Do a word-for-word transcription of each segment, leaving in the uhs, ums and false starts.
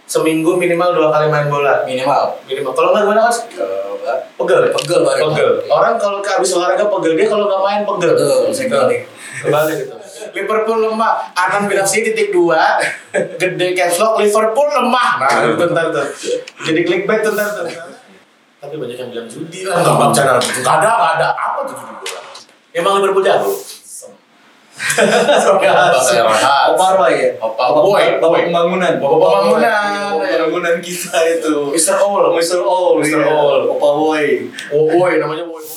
seminggu minimal dua kali main bola. Minimal. Minimal. Kalau nggak gimana Mas? Uh, pegel. Pegel bareng. Pegel. Orang kalau habis olahraga pegel, dia kalau nggak main pegel. Betul, saya kebalik. Kebalik gitu. Liverpool lemah. Anan Binafsi titik dua. Gede caps lock. Liverpool lemah. Nah, itu ntar tuh. Jadi clickbait tuh ntar tuh. Tapi banyak yang bilang judi lah. Nggak channel. Nggak ada, nggak ada. Apa tuh judi bola? Emang Liverpool jago? Opa Roy ya? Opa Boy, Bapak pembangunan. Bapak pembangunan. Pembangunan kita itu. Mister All, Mister All, Mister All. Opa Boy. Oh Boy, namanya Boy.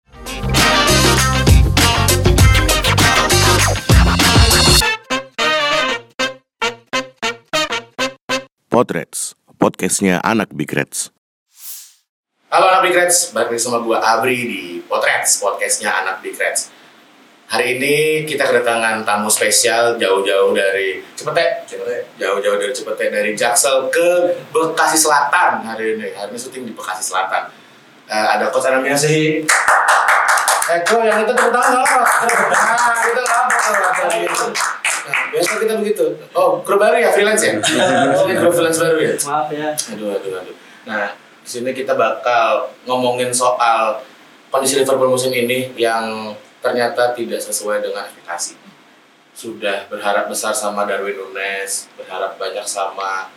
Potrets, podcastnya anak Big Reds. Halo anak Big Reds, balik lagi sama gua Abri di Potrets, podcastnya anak Big Reds. Hari ini kita kedatangan tamu spesial jauh-jauh dari Cipete, Cipete, jauh-jauh dari Cipete, dari Jaksel ke Bekasi Selatan hari ini. Hari ini syuting di Bekasi Selatan. Uh, ada Coach Anan Binafsi. Eko yang itu tepuk tangan apa? Nah, kita apa tuh? Nah, biasa kita begitu. Oh, kru baru ya, freelance ya? Oh, ini kru freelance baru ya? Maaf ya. Aduh, aduh, aduh. Nah, di sini kita bakal ngomongin soal kondisi Liverpool musim ini yang ternyata tidak sesuai dengan ekspektasi. Sudah berharap besar sama Darwin Núñez, berharap banyak sama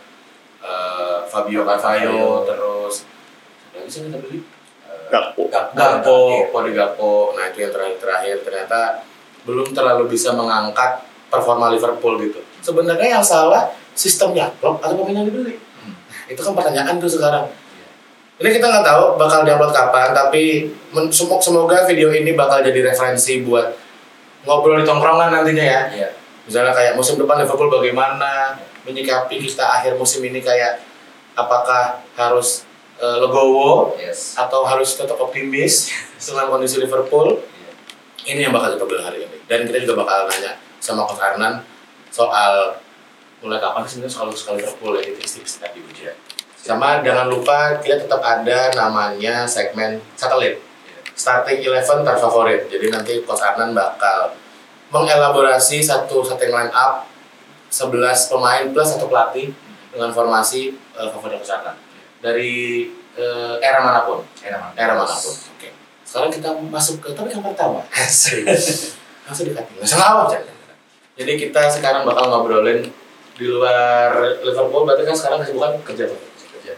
uh, Fabio Carvalho, terus lagi sih kita beli Gakpo. Gakpo, Cody Gakpo. Nah itu yang terakhir-terakhir ternyata belum terlalu bisa mengangkat performa Liverpool gitu. Sebenarnya yang salah sistemnya klub atau pemain yang dibeli. Hmm. Itu kan pertanyaan tuh sekarang. Ini kita nggak tahu bakal diupload kapan, tapi men- semoga video ini bakal jadi referensi buat ngobrol di tongkrongan nantinya ya. Iya. Misalnya kayak musim depan Liverpool bagaimana, menyikapi kita akhir musim ini kayak apakah harus uh, legowo Yes. atau harus tetap optimis dengan kondisi Liverpool. Iya. Ini yang bakal kita bahas hari ini. Dan kita juga bakal nanya sama Coach Arnan soal mulai kapan sih sebenarnya soal soal Liverpool ya, tipis-tipis tadi ujian. Sama jangan lupa kita tetap ada namanya segmen satelit starting eleven terfavorit. Jadi nanti Coach Arnan bakal mengelaborasi satu starting line up sebelas pemain plus satu pelatih dengan formasi uh, favorit Coach Arnan dari uh, era manapun. Era manapun. Era manapun. Oke. Sekarang kita masuk ke topik yang pertama. Langsung dikating. Nggak salah apa Jadi kita sekarang bakal ngobrolin di luar Liverpool. Berarti kan sekarang kesibukan kerja tuh.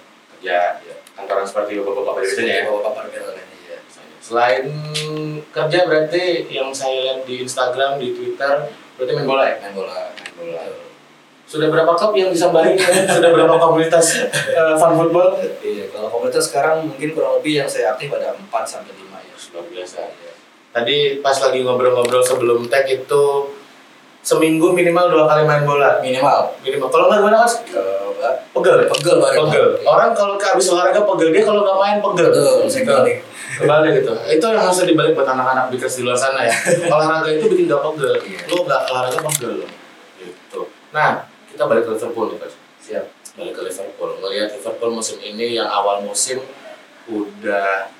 Ya, ya. Kantoran seperti bapak-bapak biasanya ya. Bapak-bapak biasanya ya. Selain kerja berarti yang saya lihat di Instagram, di Twitter, berarti main bola ya? Main bola, main bola. Sudah berapa klub yang disambahin? Sudah berapa komunitas uh, fan football? Iya, kalau komunitas sekarang mungkin kurang lebih yang saya aktif ada empat sampai lima ya. Luar biasa ya. Tadi pas lagi ngobrol-ngobrol sebelum tag itu seminggu minimal dua kali main bola. Minimal. Minimal. Kalau nggak gimana Mas? Uh, Pegel. Pegel bareng. Pegel. Orang kalau habis olahraga pegel, dia kalau nggak main pegel. Betul, saya kebalik. Kebalik gitu. Itu yang harus dibalik buat anak-anak bikers di luar sana ya. Olahraga itu bikin nggak pegel. Iya. Lo nggak olahraga pegel. Gitu. Nah, kita balik ke Liverpool nih Coach. Siap. Balik ke Liverpool. Melihat Liverpool musim ini yang awal musim udah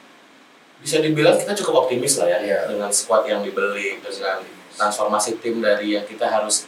bisa dibilang kita cukup optimis lah ya, Iya. dengan squad yang dibeli, dengan transformasi tim dari yang kita harus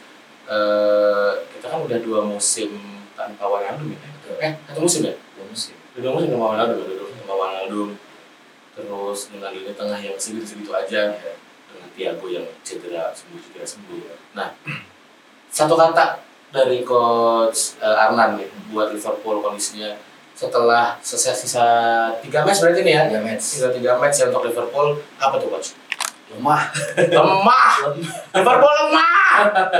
uh, kita kan udah dua musim tanpa Wijnaldum ya. Eh, satu musim ya? Dua musim. Dua musim tanpa Wijnaldum, dua musim tanpa Wijnaldum. Terus dengan lini tengah yang segitu-segitu aja, ya. Dengan Thiago yang cedera sembuh cedera sembuh. Nah, satu kata dari Coach uh, Arnan nih buat Liverpool kondisinya setelah selesai sisa tiga match berarti nih ya? Tiga match. Sisa tiga match ya untuk Liverpool, apa tuh Coach? Lemah. Lemah. Liverpool lemah.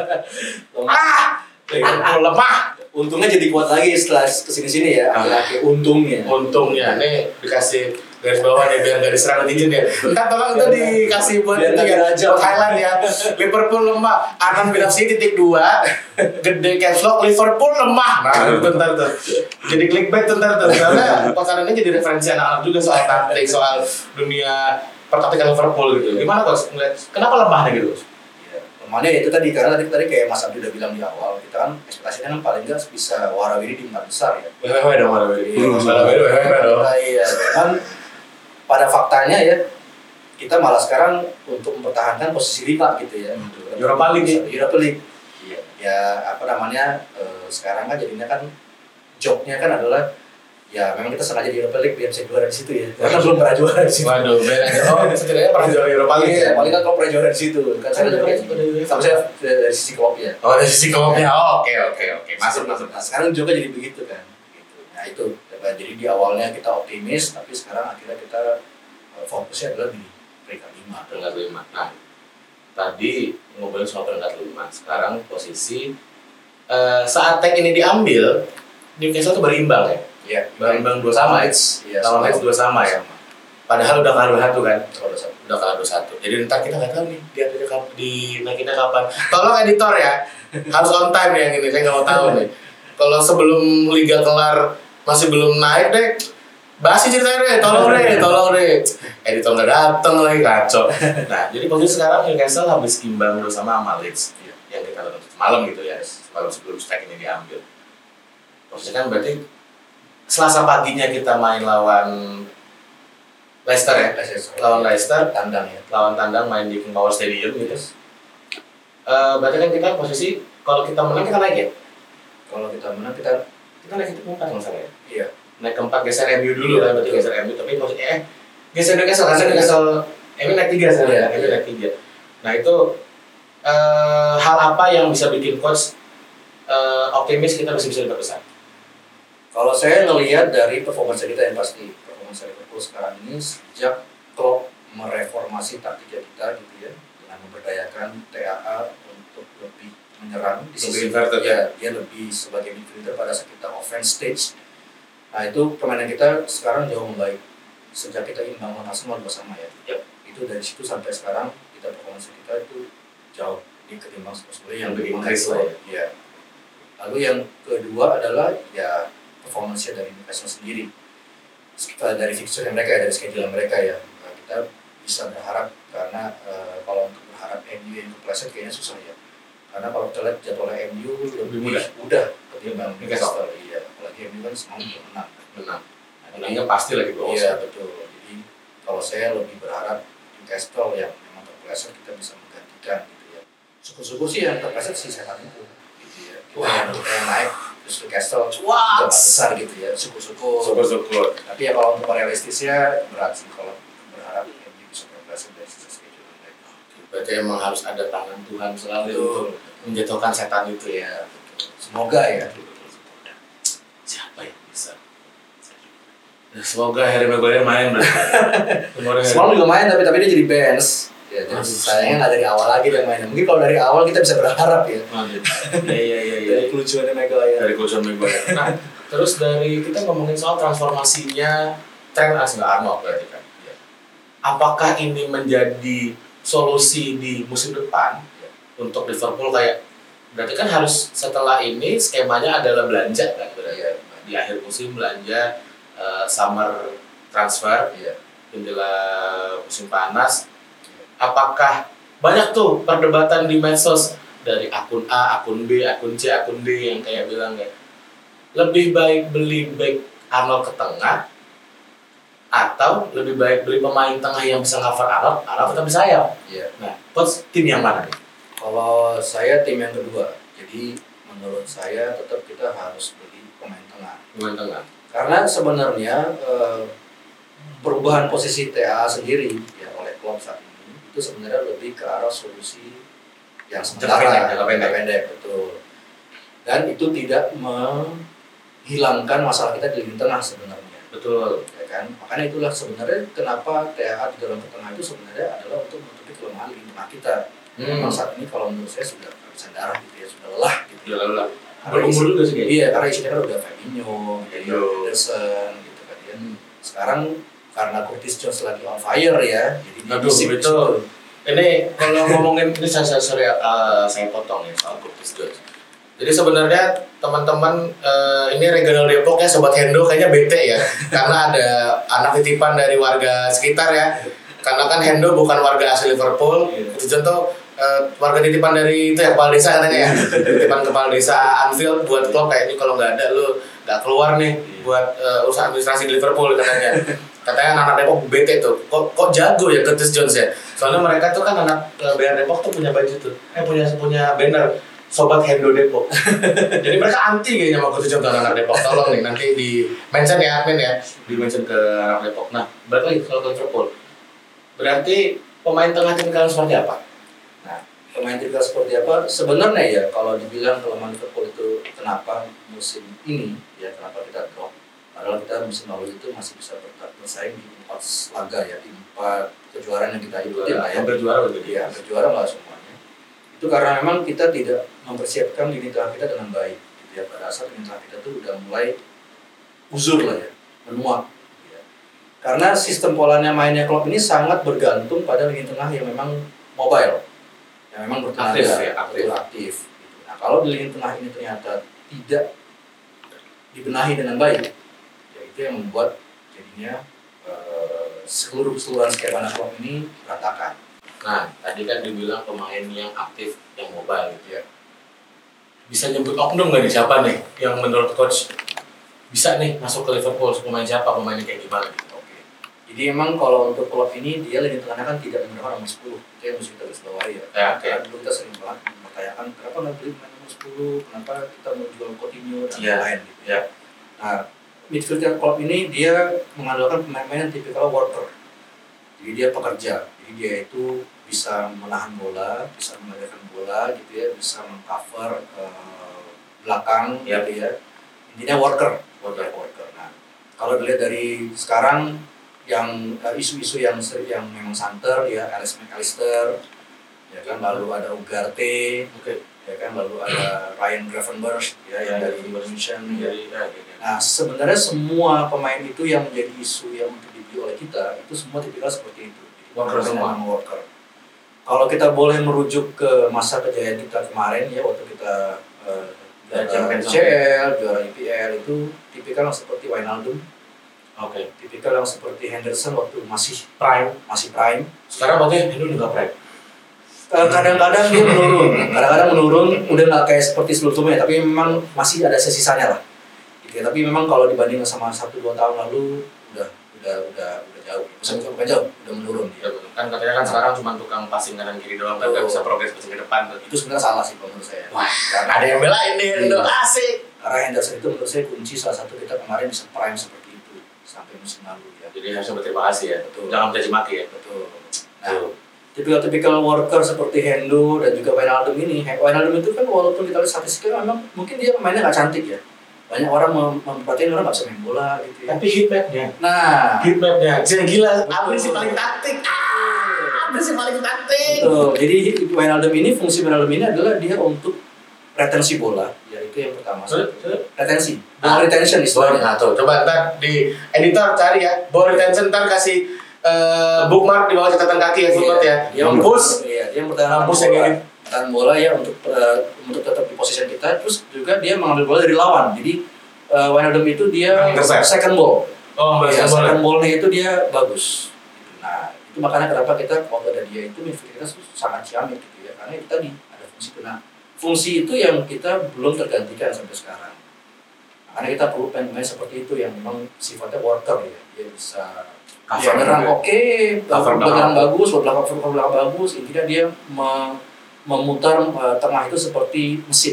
Lemah. Liverpool lemah. Untungnya jadi kuat lagi setelah kesini-sini ya. Akhir-akhir untungnya. Untungnya nih dikasih garis bawah nih biar nggak diserang netizen ya. Entar tolong itu dikasih buat Biar itu ya, aja. buat highlight ya. Liverpool lemah. Anan Binafsi titik dua. Gede caps lock. Liverpool lemah. Nah itu ntar tuh. Jadi clickbait tuh ntar tuh. Karena pasarannya jadi referensi anak-anak juga soal taktik, soal dunia pertaktikan Liverpool gitu. Gimana Coach? Ngeliat kenapa lemahnya gitu? Ya, lemahnya itu tadi karena tadi tadi kayak Mas Abdi udah bilang di awal, kita kan ekspektasinya kan paling nggak bisa warawiri di empat besar ya. Wewe dong Warawiri. Warawiri wewe dong. Nah, iya, kan pada faktanya ya kita malah sekarang untuk mempertahankan posisi lima gitu ya. Europa League. Europa League. Iya. Ya apa namanya eh, sekarang kan jadinya kan joke-nya kan adalah ya memang kita sengaja di Europa League biar bisa juara di situ ya. Karena belum pernah juara di situ. Waduh, benar. Oh, setidaknya pernah juara Europa League. Iya, paling kan kalau pernah juara di situ. Kan saya Ada juga pernah- sama saya dari sisi klubnya. Oh, dari sisi klubnya. Oh, oke, oke, oke. Masuk, masuk. Nah, sekarang juga jadi begitu kan. Gitu. Nah itu, jadi di awalnya kita optimis, tapi sekarang akhirnya kita uh, fokusnya adalah di peringkat lima. Peringkat lima. Nah, tadi ngobrolin soal peringkat lima. Sekarang posisi uh, saat tag ini diambil, Newcastle tuh berimbang ya. Iya. Berimbang dua sama ya. Iya, Lawan Leeds dua sama ya. Padahal udah kalah dua satu kan. Kalau satu. Udah kalah dua satu. Jadi ntar kita nggak tahu nih dia ada kapan di naikinnya kapan. Tolong editor ya. Harus on time ya yang ini. Saya nggak mau tahu nih. Kalau sebelum liga kelar masih belum naik deh. Basi ceritanya deh, tolong deh, tolong deh. Editor nggak dateng lagi, kacau. Nah, jadi posisi sekarang Newcastle habis imbang bersama sama Leeds yang kita lakukan semalam gitu ya, semalam sebelum stake ini diambil. Posisi kan berarti Selasa paginya kita main lawan Leicester ya, Leicester. lawan Leicester, Tandang ya. lawan tandang main di King Power Stadium gitu. Uh, berarti kan kita posisi kalau kita menang kita naik ya? Kalau kita menang kita Kita naik ke keempat masalah ya? iya. Naik keempat geser M U dulu Iya, kan, berarti betul. geser M U tapi maksudnya eh geser Newcastle karena Newcastle M U naik tiga sekarang Iya, ya, M U iya. naik tiga. Nah itu uh, hal apa yang bisa bikin coach uh, optimis kita bisa bisa diperbesar? Kalau saya ngelihat dari performance kita yang pasti, performance Liverpool sekarang ini sejak Klopp mereformasi taktiknya kita gitu ya, dengan memberdayakan T A A untuk lebih menyerang di Lebih sisi inverted ya, dia lebih sebagai midfielder pada saat kita offense stage. Nah itu permainan kita sekarang jauh membaik sejak kita imbang lawan Arsenal dua sama ya. Yep. Itu dari situ sampai sekarang kita performance kita itu jauh di ketimbang sebelumnya yang Lebih memang increase itu, lah ya. ya. Lalu yang kedua adalah ya performance-nya dari Newcastle sendiri. Kita dari fixture mereka ya, dari schedule mereka ya. Nah, kita bisa berharap karena uh, kalau untuk berharap M U yang kepleset kayaknya susah ya. Karena kalau kita lihat jadwalnya M U lebih mudah. mudah ketimbang Newcastle. Newcastle. Iya, apalagi M U kan semalam untuk menang. Menang. Nah, Menangnya pasti lagi bos. Iya betul. Jadi kalau saya lebih berharap Newcastle yang memang terpleset kita bisa menggantikan gitu ya. Syukur-syukur sih yang terpleset si setan itu. Gitu ya. Kita yang, kita yang naik terus Newcastle Wah. udah besar gitu ya. Syukur-syukur. Syukur-syukur. Tapi ya kalau untuk realistisnya berat sih kalau berharap M U bisa terpleset dari sisa schedule mereka. Berarti emang harus ada tangan Tuhan selalu Betul. untuk menjatuhkan setan itu ya. Iya betul. Semoga ya. Siapa yang bisa? Ya, semoga Harry Maguire main berarti. Semoga Harry- Semalam juga main tapi tapi dia jadi bench. Ya, jadi Aduh. sayangnya nggak dari awal lagi dia mainnya. Mungkin kalau dari awal kita bisa berharap ya. Waduh. Iya iya iya iya. Dari kelucuannya Maguire. Dari Coach Maguire. Nah, terus dari kita ngomongin soal transformasinya Trent Alexander-Arnold berarti kan. Iya. Apakah ini menjadi solusi di musim depan untuk Liverpool kayak berarti kan harus setelah ini skemanya adalah belanja kan berarti Iya. di akhir musim belanja uh, summer transfer Iya. jendela musim panas. Apakah banyak tuh perdebatan di medsos dari akun A, akun B, akun C, akun D yang kayak bilang kayak lebih baik beli back Arnold ke tengah atau lebih baik beli pemain tengah yang bisa cover Arnold, Arnold tetap di sayap. Iya. Nah, coach tim yang mana nih? Kalau saya tim yang kedua. Jadi menurut saya tetap kita harus beli pemain tengah. Pemain tengah. Karena sebenarnya eh, perubahan posisi T A sendiri ya oleh Klopp saat ini itu sebenarnya lebih ke arah solusi yang sementara, Jangka pendek, jangka pendek. betul. Dan itu tidak menghilangkan masalah kita di lini tengah sebenarnya. Betul. Ya kan? Makanya itulah sebenarnya kenapa T A A di dalam tengah itu sebenarnya adalah untuk menutupi kelemahan lini tengah kita. Memang saat ini kalau menurut saya sudah kehabisan darah gitu ya, sudah lelah gitu. Ya lalu lah. Karena Berumur isi- juga sih kayaknya. Iya, karena isinya kan udah Fabinho, Fabinho. Henderson gitu kan ya. Sekarang karena Curtis Jones lagi on fire ya, jadi dia Aduh, bisik di betul. situ. Ini kalau ngomongin ini saya saya sorry, uh, saya potong ya soal Curtis Jones. Jadi sebenarnya teman-teman uh, ini regional Depok ya sobat Hendo kayaknya bete ya karena ada anak titipan dari warga sekitar ya. Karena kan Hendo bukan warga asli Liverpool. Curtis Jones tuh uh, warga titipan dari itu ya kepala desa katanya ya. Titipan kepala desa Anfield buat klub kayak ini kalau nggak ada lu nggak keluar nih buat uh, usaha administrasi di Liverpool katanya. Katanya anak Depok bete tuh, kok kok jago ya Curtis Jones ya. Soalnya mereka tuh kan anak uh, B R Depok tuh punya baju tuh, eh punya punya banner Sobat Hendo Depok. Jadi mereka anti kayaknya sama ketujuh contoh anak Depok. Tolong nih nanti di mention ya admin ya, di mention ke anak Depok. Nah, balik lagi soal Liverpool. Berarti pemain tengah tim kalian seperti apa? Nah, pemain tipikal seperti apa? Sebenarnya ya kalau dibilang kelemahan Liverpool itu kenapa musim ini ya kenapa kita drop? Padahal kita musim lalu itu masih bisa bersaing di empat laga ya, di empat kejuaraan yang kita ikuti lah ya. Hampir juara begitu Ya, hampir juara lah semuanya. Itu karena memang kita tidak mempersiapkan lini tengah kita dengan baik. Gitu ya. Pada saat lini tengah kita tuh udah mulai uzur lah ya, menua. Gitu ya. Karena sistem polanya mainnya Klopp ini sangat bergantung pada lini tengah yang memang mobile, yang memang bertenaga, aktif, ya, aktif. aktif. Gitu. Nah, kalau di lini tengah ini ternyata tidak dibenahi dengan baik, ya itu yang membuat jadinya uh, seluruh keseluruhan skema Klopp ini berantakan. Nah, tadi kan dibilang pemain yang aktif, yang mobile gitu ya. Bisa nyebut oknum nggak nih siapa nih yang menurut coach bisa nih masuk ke Liverpool? Pemain siapa? Pemainnya kayak gimana? Oke. Jadi emang kalau untuk Klopp ini dia lini tengahnya kan tidak menggunakan nomor sepuluh. Itu yang mesti kita garis bawahi ya. Ya, oke. Karena dulu kita sering banget mempertanyakan kenapa nggak beli pemain nomor sepuluh, kenapa kita mau jual Coutinho dan Ya, lain-lain gitu. Ya. Nah, midfielder Klopp ini dia mengandalkan pemain-pemain yang tipikal worker. Jadi dia pekerja. Jadi dia itu bisa menahan bola, bisa mengalirkan bola gitu ya, bisa mengcover uh, belakang Yep. gitu ya. Intinya worker, Worker. ya, worker. Nah, kalau dilihat dari sekarang yang uh, isu-isu yang yang memang santer ya, Alex McAllister, ya kan, lalu ada Ugarte, Oke. ya kan, lalu ada Ryan Gravenberch ya, yang dari München. Ya. Jadi, ya, gitu. Nah, sebenarnya semua pemain itu yang menjadi isu yang untuk dibeli oleh kita itu semua tipikal seperti itu. Worker semua. Worker. Kalau kita boleh merujuk ke masa kejayaan kita kemarin ya, waktu kita uh, Ya, juara Champions C L, juara E P L itu tipikal yang seperti Wijnaldum, Oke. tipikal yang seperti Henderson waktu masih Prime. masih prime. Sekarang berarti Hendo juga prime. Uh, kadang-kadang dia menurun, kadang-kadang menurun, udah nggak kayak seperti sebelumnya, tapi memang masih ada sisanya lah. Gitu ya. Tapi memang kalau dibanding sama satu dua tahun lalu, udah udah udah udah jauh. Bukan bukan jauh, udah menurun. Ya, kan katanya kan sekarang cuma tukang passing kanan kiri doang, kan nggak bisa progres passing ke depan. Itu sebenarnya salah sih menurut saya. Wah, ada yang belain nih Hendo, asik. Karena Henderson itu menurut saya kunci salah satu kita kemarin bisa prime seperti itu sampai musim lalu ya. Jadi harusnya berterima kasih ya. Betul. Jangan mencaci maki ya. Betul. Nah, tipikal-tipikal worker seperti Hendo dan juga Wijnaldum ini, Wijnaldum itu kan walaupun kita lihat statistiknya memang mungkin dia mainnya nggak cantik ya. Banyak orang mem- memperhatiin orang nggak bisa main bola gitu ya. Tapi hitmapnya, Nah, hitmapnya, jadi gila. Abri sih paling taktik. Abri sih paling taktik. betul. Jadi Wijnaldum ini, fungsi Wijnaldum ini adalah dia untuk retensi bola, yaitu yang pertama. Retensi, ball Ah. retention Ball, istilahnya. nah tuh, coba ntar di editor cari ya, ball retention, ntar kasih uh, bookmark di bawah catatan kaki ya, footnote ya. Yang Push, iya, dia bertahan Mampus bola, yang ini. bertahan bola ya untuk uh, untuk tetap di posisi kita. Terus juga dia mengambil bola dari lawan. Jadi uh, Wijnaldum itu dia Intercept. second ball. oh, Ya, bahasa second bola. ball-nya itu dia bagus. Nah, itu makanya kenapa kita waktu ada dia itu midfield kita sangat ciamik gitu ya. Karena itu tadi ada fungsi itu. Nah, fungsi itu yang kita belum tergantikan sampai sekarang. Karena kita perlu pemain seperti itu yang memang sifatnya worker ya. Dia bisa Cover ya, menyerang juga. oke, Cover menyerang belakang. bagus, belakang cover belakang bagus. Intinya dia me- memutar uh, tengah itu seperti mesin.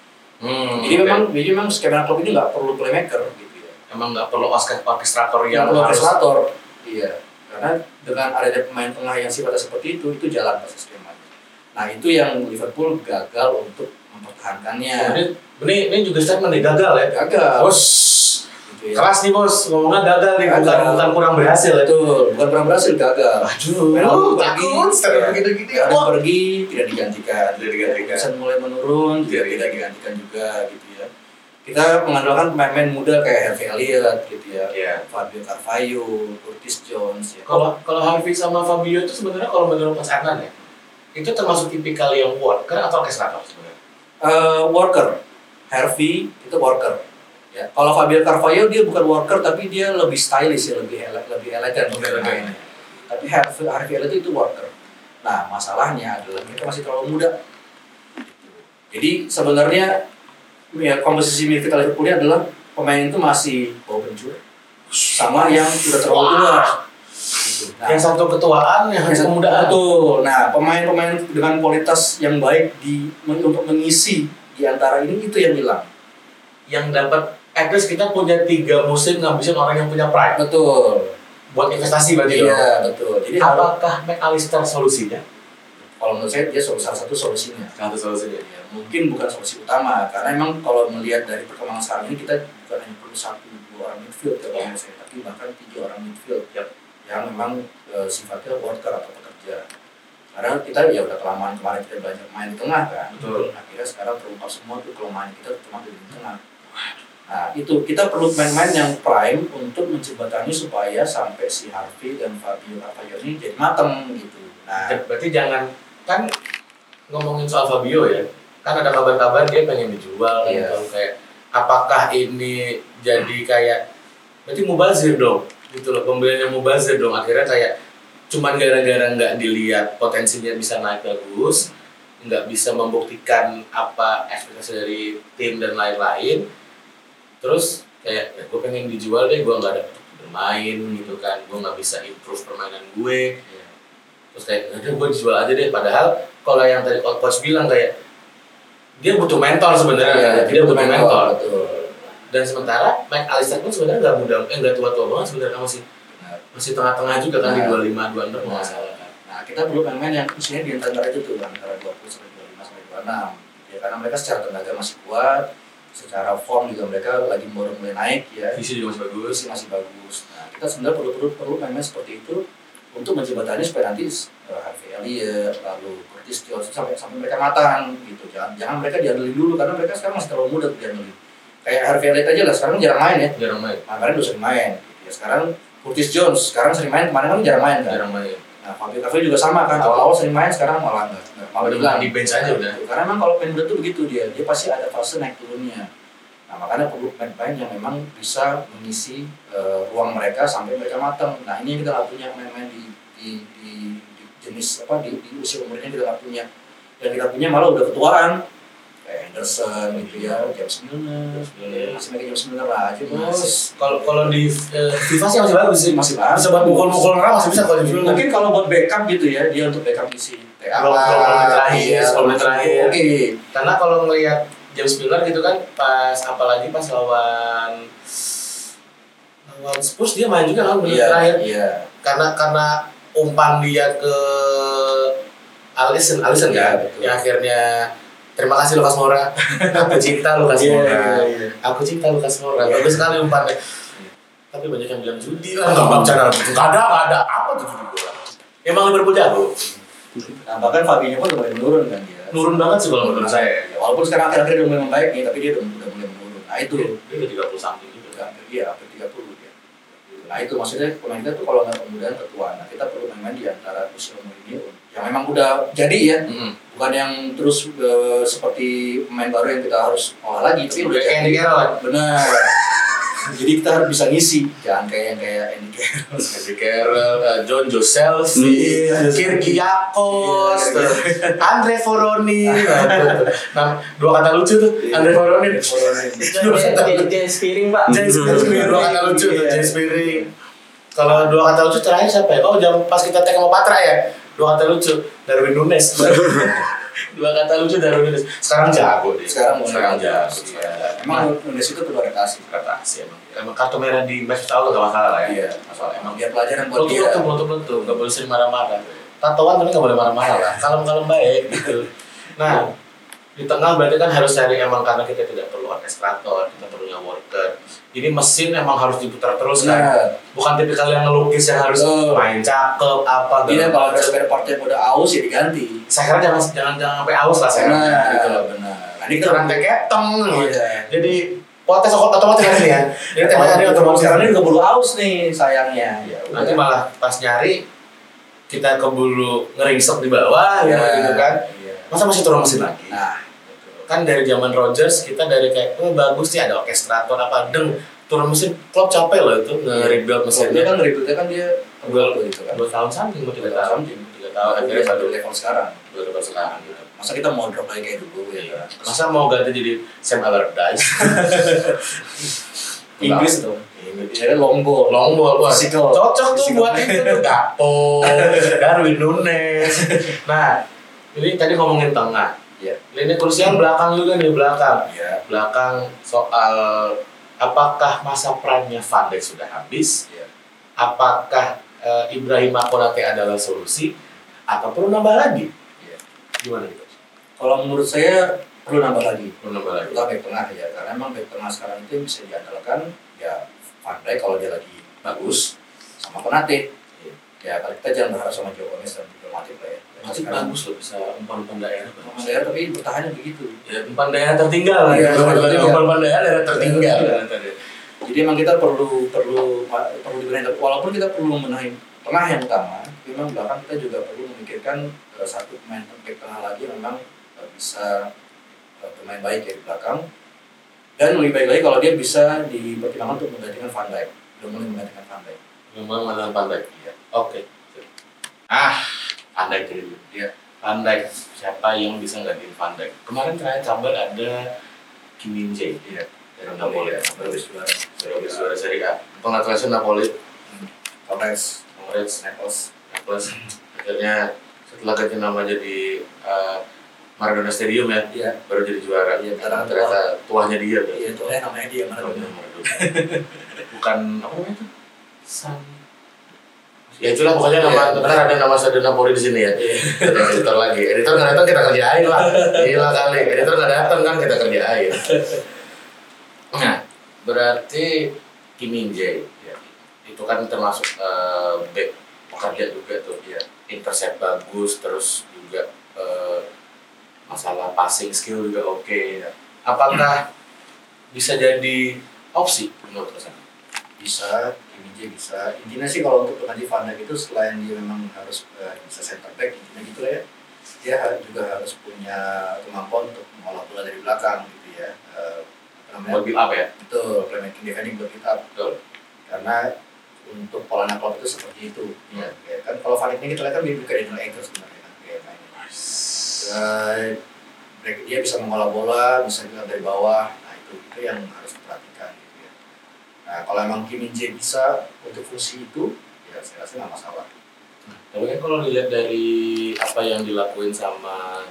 Hmm, Jadi oke. memang jadi memang skema klub ini nggak perlu playmaker gitu ya. Emang nggak perlu orkes- orkestrator yang Yang perlu harus. orkestrator. Iya. Karena dengan adanya pemain tengah yang sifatnya seperti itu, itu jalan pasti skemanya. Nah, itu yang Liverpool gagal untuk mempertahankannya. Ini, ini, ini juga statement nih, gagal ya. Gagal. Bos, Gitu ya. keras nih bos, ngomongnya gagal nih, bukan, Gagal. bukan kurang berhasil ya. Betul, bukan pernah berhasil, gagal. Aduh, Wijnaldum takut, ya, gini-gini. ada Wah. pergi, tidak digantikan. Tidak digantikan. Keputusan mulai menurun, Tidak tidak, tidak digantikan juga gitu ya. Kita mengandalkan pemain-pemain muda kayak Harvey Elliott gitu ya, Iya. Fabio Carvalho, Curtis Jones ya. Kalau kalau Harvey sama Fabio itu sebenarnya kalau menurut Mas Adnan ya, itu termasuk tipikal yang worker atau orkestrator sebenarnya? Uh, worker, Harvey itu worker. Ya. Kalau Fabio Carvalho dia bukan worker tapi dia lebih stylish ya, lebih ele- lebih elegan Lebih elegan. bermainnya. Tapi Harvey, Harvey Elliott itu worker. Nah, masalahnya adalah mereka masih terlalu muda. Jadi sebenarnya ya komposisi midfield Liverpool ini adalah pemain itu masih bau pencur sama yang sudah terlalu tua. Gitu Nah, yang satu ketuaan, yang satu kemudaan. Betul. Nah, pemain-pemain dengan kualitas yang baik di untuk mengisi di antara ini itu yang hilang. Yang dapat, at least kita punya tiga musim ngabisin orang yang punya pride. Betul. Buat investasi berarti Iya, dong. betul. Jadi Apakah McAllister solusinya? kalau menurut saya dia salah satu solusinya. Satu solusinya. Ya, mungkin bukan solusi utama karena emang kalau melihat dari perkembangan sekarang ini kita bukan hanya perlu satu dua orang midfield kalau menurut saya, tapi bahkan tiga orang midfield yang yang memang e, sifatnya worker atau pekerja. Karena kita ya udah kelamaan kemarin kita belajar main di tengah kan. Betul. Akhirnya sekarang terungkap semua tuh kelemahan kita cuma di tengah. Nah itu kita perlu main-main yang prime untuk menjembatani supaya sampai si Harvey dan Fabio Carvalho ini jadi mateng gitu. Nah Berarti jangan, kan ngomongin soal Fabio ya, kan ada kabar-kabar dia pengen dijual, Iya. gitu. Kayak apakah ini jadi kayak, berarti mubazir dong, gitu loh, pembeliannya mubazir dong, akhirnya kayak cuman gara-gara nggak dilihat potensinya bisa naik bagus, nggak bisa membuktikan apa ekspektasi dari tim dan lain-lain, terus kayak ya gue pengen dijual deh, gue nggak dapet bermain gitu kan, gue nggak bisa improve permainan gue. Terus kayak udah gue dijual aja deh, padahal kalau yang tadi coach bilang kayak dia butuh mentor sebenarnya, ya, dia butuh mentor. Betul. Dan sementara McAllister pun sebenarnya nggak muda, eh nggak tua-tua banget sebenarnya, masih masih tengah-tengah juga kan, di dua puluh lima dua puluh enam Nah, masalah kan. nah kita perlu pemain yang usianya di antara itu tuh antara dua puluh sampai dua puluh lima sampai dua puluh enam. Ya karena mereka secara tenaga masih kuat, secara form juga mereka lagi baru mulai naik ya. Visi juga masih bagus. Visi masih bagus. Nah kita sebenarnya perlu perlu perlu pemain seperti itu untuk menjembatani supaya nanti uh, Harvey Elliott, lalu Curtis Jones sampai sampai mereka matang gitu. Jangan jangan mereka diandelin dulu karena mereka sekarang masih terlalu muda untuk diandelin. Kayak Harvey Elliott aja lah sekarang jarang main ya. Jarang main. Nah, kemarin udah sering main. Gitu ya. Sekarang Curtis Jones sekarang sering main, kemarin kan jarang main kan. Jarang main. Nah Fabio Carvalho juga sama kan. Awal-awal sering main, sekarang malah enggak. Malah Udah di bench aja udah. Karena memang kalau main muda tuh begitu dia, dia pasti ada fase naik turunnya. Nah makanya perlu pemain-pemain yang memang bisa mengisi uh, ruang mereka sampai mereka matang. Nah ini yang kita nggak punya pemain-pemain di Di, di, di jenis apa di, di usia umurnya kita nggak punya, yang kita punya malah udah ketuaan kayak Henderson gitu ya, James Milner, masih pakai James Milner aja bos. Kalau kalau di uh, FIFA sih masih bagus sih, masih bagus. Bisa buat mukul-mukul orang masih bisa kalau di FIFA. Mungkin kalau buat backup gitu ya, dia untuk backup isi Kalau menit terakhir, sepuluh menit terakhir. Oke. Karena kalau ngelihat James Milner gitu kan, pas apalagi pas lawan lawan Spurs dia main juga kan menit terakhir. Iya. Karena karena umpan dia ke Alisson, Alisson ya, kan, yang akhirnya terima kasih Lucas Moura, aku cinta Lucas Moura, yeah, yeah, yeah. aku cinta Lucas Moura, bagus sekali umpannya. Tapi banyak yang bilang judi lah, nggak bercanda, nggak ada, nggak ada, apa tuh judi bola? Emang Liverpool jago. Nah bahkan Fabinho pun udah mulai menurun kan dia. Nurun banget sih kalau menurut saya. Ya, walaupun sekarang akhir-akhir udah mulai membaik nih, tapi dia udah, udah mulai menurun. Nah itu. Dia udah tiga puluh something gitu kan? Iya, hampir tiga puluh dia. Nah itu maksudnya pemain kita tuh kalau nggak kemudian ketuaan, nah kita perlu main-main di antara usia umur ini yang memang udah jadi ya, mm-hmm. bukan yang terus uh, seperti pemain baru yang kita harus olah lagi, tapi udah kayak Andy Carroll. Benar. Jadi kita harus bisa ngisi, jangan kayak yang kayak Andy Carroll, Andy Carroll, uh, John Joselfi, Kyrgiakos, Andre Foroni, nah dua kata lucu tuh, Andre Foroni, James Spearing pak, James Spearing, dua kata lucu tuh, James Spearing. Kalau dua kata lucu terakhir siapa ya? Oh jam pas kita tag sama Patra ya, dua kata lucu, Darwin Nunes. Dua kata lucu Darwin Nunes. Sekarang jago deh. Sekarang sekarang jago. Emang Nunes itu perlu adaptasi. Adaptasi emang. Emang kartu merah di match awal gak masalah lah ya. Iya. Masalah emang. Biar pelajaran buat dia. Betul betul betul. Gak boleh sering marah-marah. Tatoan tapi gak boleh marah-marah lah. Kalem-kalem baik gitu. Nah di tengah berarti kan harus cari emang, karena kita tidak perlu orkestrator, kita perlunya worker. Jadi mesin emang harus diputar terus kan. Nah. Bukan tipikal yang ngelukis yang harus oh. main cakep apa. Iya kalau ada spare part yang udah aus ya diganti. Saya kira jangan jangan jangan sampai aus lah saya. Nah, gitu loh. Benar. Nah, ini kita rantai keteng. Iya. Jadi potes otomatis kan ini ya. Jadi temanya hari otomatis. Sekarang ini keburu aus nih sayangnya. Ya, nanti malah pas nyari kita keburu ngeringsek di bawah ya, gitu kan. Iya. Masa masih turun mesin lagi. Nah. Kan dari zaman Rodgers kita dari kayak oh bagus sih ada orkestrator apa deng turun mesin Klopp capek loh itu nge-rebuild mesinnya. Dia kan nge-rebuildnya kan dia dua gitu kan. dua tahun something, tiga tahun. tiga tahun akhirnya baru level sekarang. Baru level sekarang gitu. Masa kita mau drop lagi kayak dulu ya kan. Masa mau ganti jadi Sam Allardyce. Inggris tuh. Jadi long ball. Long ball, wah. Physical. Cocok tuh Physical. buat itu tuh Gakpo, Darwin Nunes. Nah, ini tadi ngomongin tengah. Iya. Ini krusial belakang juga nih, belakang. Iya. Belakang soal apakah masa prime-nya Van Dijk sudah habis? Iya. Apakah uh, Ibrahim Konate adalah solusi atau perlu nambah lagi? Iya. Gimana gitu? Kalau menurut saya perlu nambah lagi. Perlu nambah lagi. Terutama back tengah ya, karena emang back tengah sekarang itu yang bisa diandalkan ya Van Dijk kalau dia lagi bagus sama Konate. Ya kalau kita jangan berharap sama Joe Gomez dan juga Matip lah ya. Matip bagus loh, bisa umpan-umpan daerah. Umpan daerah tapi bertahannya begitu. Ya umpan daerah tertinggal lah. Iya, Ya, umpan daerah daerah tertinggal. Jadi emang kita perlu perlu perlu dibenahi. Walaupun kita perlu membenahi tengah yang utama, tapi memang belakang kita juga perlu memikirkan uh, satu pemain back tengah lagi memang uh, bisa uh, bermain baik ya di belakang. Dan lebih baik lagi kalau dia bisa dipertimbangkan untuk menggantikan Van Dijk. Udah mulai menggantikan Van Dijk. Memang mana Van Dijk? Iya. Oke. Ah, Van Dijk jadi Iya. Van Dijk, siapa yang bisa gantiin Van Dijk? Kemarin terakhir kabar ada Kim Min Jae. Iya. Dari Napoli. Ya, baru habis juara. Baru habis juara Serie A. Pengaturan Napoli, Torres, Torres, Naples. Naples. Akhirnya setelah ganti nama jadi uh, Maradona Stadium ya, Iya. baru jadi juara. Iya, Karena betul. ternyata tuanya dia. kan? Iya, itu namanya dia mana Tuanya Maradona. Bukan apa namanya itu? San. Ya itulah pokoknya nama, Iya. kan ada nama Stadion Napoli di sini ya. Ada editor lagi. Editor nggak datang kita kerjain lah. Gila kali. Editor nggak datang kan kita kerjain. Nah, berarti Kim Min Jae ya. Itu kan termasuk uh, back pekerja juga tuh. Ya. Intercept bagus, terus juga uh, masalah passing skill juga oke. Okay. Ya. Apakah bisa jadi opsi menurut Mas? Bisa, Kim Min Jae bisa. Intinya sih kalau untuk pengganti Van Dijk itu selain dia memang harus uh, bisa center back, intinya gitu lah ya. Dia juga harus punya kemampuan untuk mengolah bola dari belakang gitu ya. Uh, Buat build up ya? Betul, playmaking defending buat kita. Betul. Karena untuk pola Napoli itu seperti itu. Ya, ya kan kalau Van Dijk ini kita lihat kan mirip ke Daniel Agger sebenarnya kan kayak mainnya. Uh, dia bisa mengolah bola, bisa juga dari bawah. Nah itu itu yang harus diperhatikan. Gitu ya. Nah kalau emang Kim Min Jae bisa untuk fungsi itu, ya saya rasa nggak masalah. Tapi kan kalau dilihat dari apa yang dilakuin sama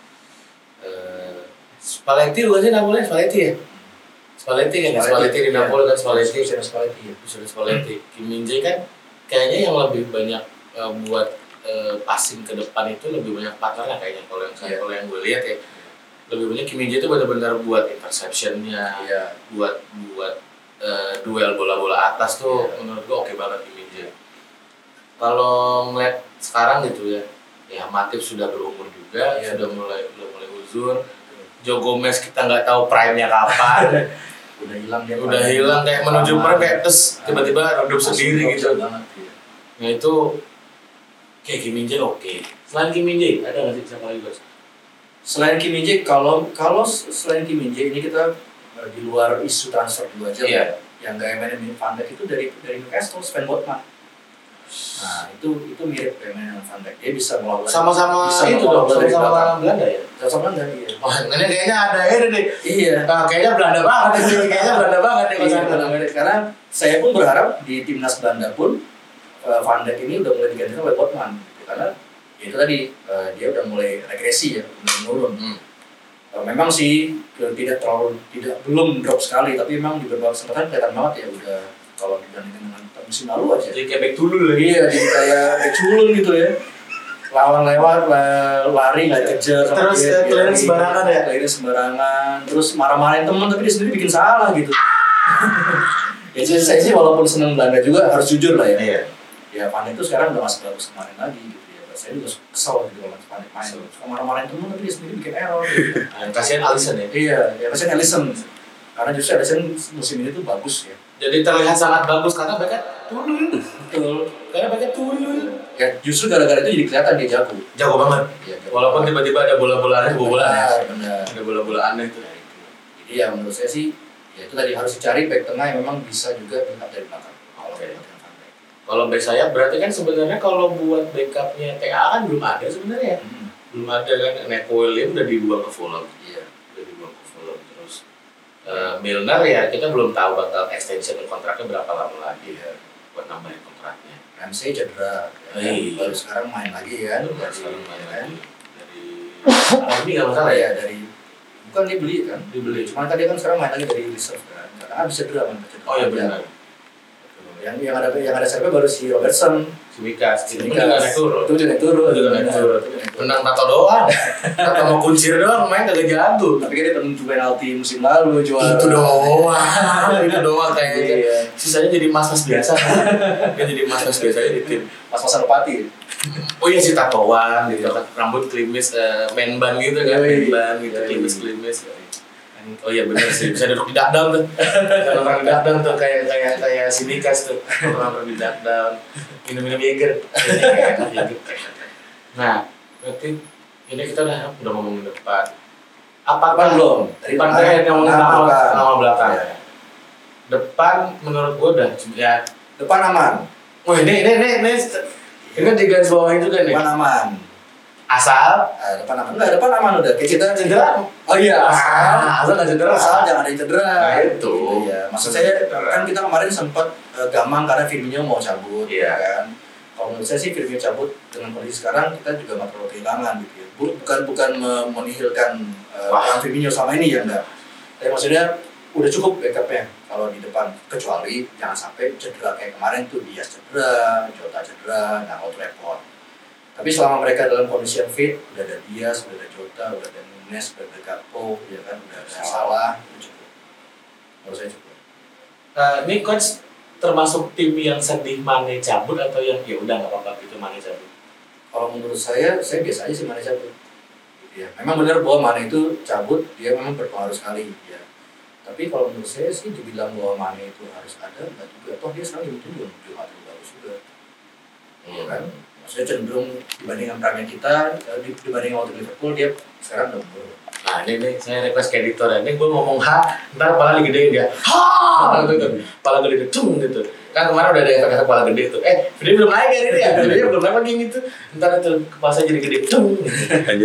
uh, Spalletti bukan sih Napoli? Spalletti ya? Spalletti kan? Spalletti di Napoli kan Spalletti. Sudah Spalletti ya. Sudah Spalletti. Kim Min Jae kan kayaknya yang lebih banyak uh, buat uh, passing ke depan itu lebih banyak partnernya kayaknya kalau yang saya Iya. kalau yang gue lihat ya. Lebih banyak Kim Min Jae itu benar-benar buat interceptionnya, Iya. buat buat uh, duel bola-bola atas tuh Iya. menurut gue oke banget Kim Min Jae. Kalau ngeliat sekarang gitu ya, ya Matip sudah berumur juga, Iya. sudah mulai udah mulai uzur. Joe Gomez kita nggak tahu prime-nya kapan, Udah hilang dia. udah hilang kayak menuju prime kayak terus tiba-tiba redup sendiri gitu. Banget, ya. Nah itu kayak Kim Min Jae oke. Selain Kim Min Jae ada nggak sih siapa lagi Bos? Selain Kim Min Jae, kalau kalau selain Kim Min Jae ini kita uh, di luar isu transfer dulu aja Iya. lah. Yang gak mainin Van Dijk itu dari dari Newcastle, Sven Botman. Nah itu itu mirip kayak mainin Van Dijk. Dia bisa melawan. Sama-sama Bisa itu mengolah dong, bola dari sama-sama belakang. Belanda ya. Sama Belanda iya. Wah ini kayaknya ada ini nih. Iya. Nah, kayaknya Belanda banget sih, kayaknya Belanda banget nih Mas Iya, Andra. benar. Karena saya pun berharap di timnas Belanda pun uh, Van Dijk ini udah mulai digantikan oleh Botman. Gitu. Karena ya itu tadi uh, dia udah mulai regresi ya, mulai menurun. Hmm. Uh, memang sih uh, tidak terlalu tidak belum drop sekali, tapi memang di beberapa kesempatan kelihatan banget ya udah kalau dibandingkan dengan musim lalu aja. Jadi kayak back dulu lagi. Iya, jadi kayak culun gitu ya. Lawan lewat, la- lari nggak kejar sama Terus, dia. eh, keliling Dia- sembarangan ya? Keliling sembarangan, terus marah-marahin temen tapi dia sendiri bikin salah gitu. Ya sih, saya sih walaupun seneng Belanda juga harus jujur lah ya. Iya. Ya Van Dijk itu sekarang udah masih bagus kemarin lagi gitu ya. Saya juga kesel gitu kalau Van Dijk main. Suka marah-marahin temen tapi dia sendiri bikin error gitu. Yang kasihan Alisson ya. Iya, ya kasihan Alisson. Karena justru Alisson musim ini tuh bagus ya. Jadi terlihat sangat bagus karena mereka turun. Betul. Karena mereka turun. Ya justru gara-gara itu jadi kelihatan dia jago. Jago banget. Ya, jago. Walaupun tiba-tiba ada bola-bola aneh, bola aneh. Benar, benar. Ada bola-bola aneh tuh. Nah, itu. Jadi ya menurut saya sih ya itu tadi harus dicari back tengah yang memang bisa juga backup dari belakang. Kalau Oke. mendapatkan Van Dijk. Kalau back sayap berarti kan sebenarnya kalau buat backupnya T A kan belum ada sebenarnya. Hmm. Belum ada kan. Neco William udah dibuang ke Fulham. Iya. Udah dibuang ke Fulham terus. Uh, Milner ya kita belum tahu bakal extension kontraknya berapa lama lagi ya buat nambahin kontraknya. Ramsey cedera, Oh, iya. baru sekarang main lagi kan? Baru sekarang main kan? lagi dari ini nggak masalah ya. Ya dari bukan dibeli kan? Dibeli. Cuman kan dia kan sekarang main lagi dari reserve kan? Karena habis cedera kan? Oh ya benar. Yang yang ada yang ada serve baru si Robertson, Simikas, itu Simikas. juga naik turun. Itu juga naik turun. Itu juga naik Benar. turun. Itu naik turun. Menang tato doang. Tato mau kuncir doang main kagak jago. Tapi kan dia penentu penalti musim lalu juara. Itu doang, itu doang kayaknya. Iya. Sisanya jadi mas-mas biasa. Dia jadi mas-mas biasa aja di tim. Mas Mas Alpati. Oh iya si tatoan gitu kan, rambut klimis, uh, man bun gitu kan, man Yoi. bun gitu, Yoi. klimis-klimis. Oh iya benar sih, bisa duduk di duckdown tuh. Bisa orang di duckdown tuh kayak kayak kayak Simikas tuh, orang di duckdown, minum-minum Jaeger. Ini enak ya gitu. Nah, berarti ini kita udah udah ngomongin depan. Apa Apakah belum? depan terakhir ngomongin Nah, nama belakang. nama belakang. Ya. Depan menurut gua udah ya. Depan aman. Wah ini ini ini ini ini di garis bawahin juga nih. Depan aman. Asal Ah, depan aman. Enggak, depan aman udah. Kayak kita cedera. Oh iya, asal Ah, asal nggak cedera. asal jangan ada yang cedera. Nah, itu. Iya, maksud saya kan kita kemarin sempat uh, gamang karena Firmino mau cabut, Iya. kan. Kalau menurut saya sih Firmino cabut dengan kondisi sekarang kita juga nggak perlu kehilangan gitu ya. Bu- Bukan bukan me- menihilkan uh, Wah. peran Firmino selama ini ya enggak. Tapi maksudnya udah cukup backupnya kalau di depan, kecuali jangan sampai cedera kayak kemarin tuh dia cedera, Jota cedera, nah out repot. Tapi selama mereka dalam kondisi yang fit, udah ada Diaz, udah ada Jota, udah ada Nunes, udah ada Gakpo, ya kan, udah ada Salah, itu cukup. Menurut saya cukup. Uh, ini coach termasuk tim yang sedih Mane cabut atau yang ya udah nggak apa-apa gitu Mane cabut. Kalau menurut saya, saya biasa aja sih Mane cabut. Gitu ya. Memang benar bahwa Mane itu cabut, dia memang berpengaruh sekali. Ya. Tapi kalau menurut saya sih dibilang bahwa Mane itu harus ada, enggak juga. Toh dia sekarang itu juga juga terlalu bagus juga. Iya kan? Maksudnya cenderung dibandingkan perannya kita, dibanding waktu Liverpool, dia sekarang udah buruk. Nah ini nih saya request ke editor ya. Ini gue ngomong ha, ntar kepala digedein dia. Ha, gitu. Kepala gede cung gitu. Kan kemarin udah ada yang kata kepala gede tuh. Eh, video belum naik hari ini ya. Video belum naik lagi gitu. Ntar itu kepala saya jadi gede cung. Gitu. Lanjut.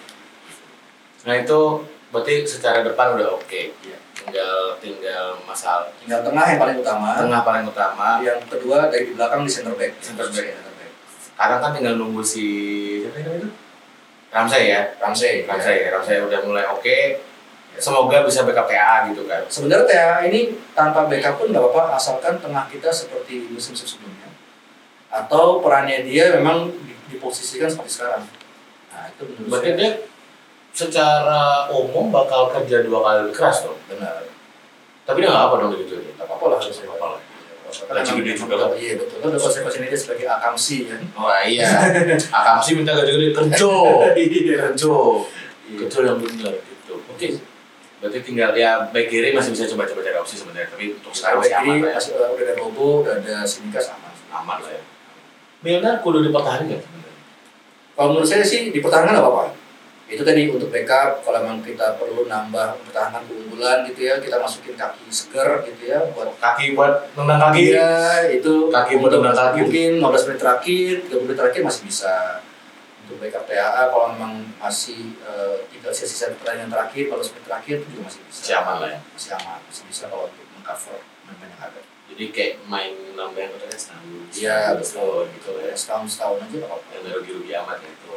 Nah itu berarti secara depan udah oke. Iya. Tinggal tinggal masalah Tinggal tengah yang paling utama. tengah paling utama. Yang kedua dari di belakang di center back. Center back. Center back. Sekarang kan tinggal nunggu si siapa namanya itu? Ramsey ya. Ramsey. Ramsey, Ramsey udah mulai oke. Semoga bisa backup T A A gitu kan. Sebenarnya T A A ini tanpa backup pun nggak apa-apa, asalkan tengah kita seperti musim sebelumnya. Atau perannya dia memang diposisikan seperti sekarang. Nah itu menurut Berarti saya dia secara umum bakal kerja dua kali lebih keras dong. benar. Tapi dia nggak apa dong gitu. Nggak apa-apa lah harusnya. Nggak apa-apa lah. Karena Gaji gede juga kan. Iya betul. Kan udah konsep-konsep dia sebagai akamsi kan. Wah iya. Akamsi minta gaji gede kerja. Iya. Kerja. Kerja yang benar gitu. Oke. Berarti tinggal ya back kiri masih bisa coba-coba cari opsi sebenarnya. Tapi untuk sekarang masih aman ini lah ya. masih udah ada Robo, udah ada Simikas aman. Aman lah ya. Milner kudu dipertahankan sebenarnya. Kalau menurut saya sih dipertahankan nggak apa-apa. Itu tadi untuk backup, kalau memang kita perlu nambah pertahanan keunggulan gitu ya, kita masukin kaki seger gitu ya buat Kaki buat nendang kaki. iya itu Kaki buat untuk nendang kaki. mungkin lima belas menit terakhir, tiga puluh menit terakhir masih bisa untuk backup T A A. Kalau memang masih uh, tinggal sisa-sisa pertandingan terakhir, lima belas menit terakhir itu juga masih bisa. Masih aman lah ya. Masih aman, masih bisa kalau untuk mengcover pemain yang ada. Jadi kayak main nambah yang udah setahun. Iya betul gitu gitu ya. ya, setahun setahun aja nggak apa-apa. Yang rugi-rugi amat gitu.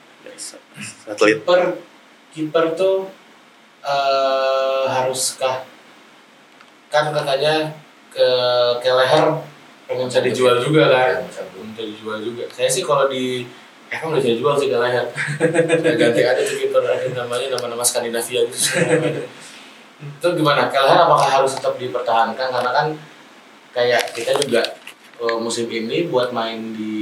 Atlet. Kiper kiper tuh eh haruskah kan katanya ke Kelleher pengen bisa dijual juga kan, untuk dijual juga. Saya sih kalau di F M udah saya jual sih Kelleher. Saya ganti aja tuh kiper namanya nama-nama Skandinavia gitu. Itu gimana? Kelleher apakah harus tetap dipertahankan karena kan kayak kita juga uh, musim ini buat main di